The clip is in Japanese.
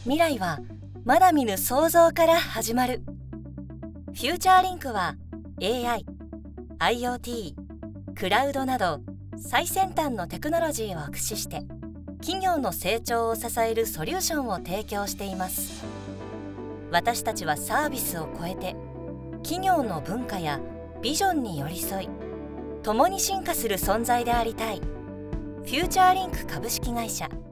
未来はまだ見ぬ想像から始まる。フューチャーリンクは AI、IoT、クラウドなど最先端のテクノロジーを駆使して企業の成長を支えるソリューションを提供しています。私たちはサービスを超えて企業の文化やビジョンに寄り添い、共に進化する存在でありたい。フューチャーリンク株式会社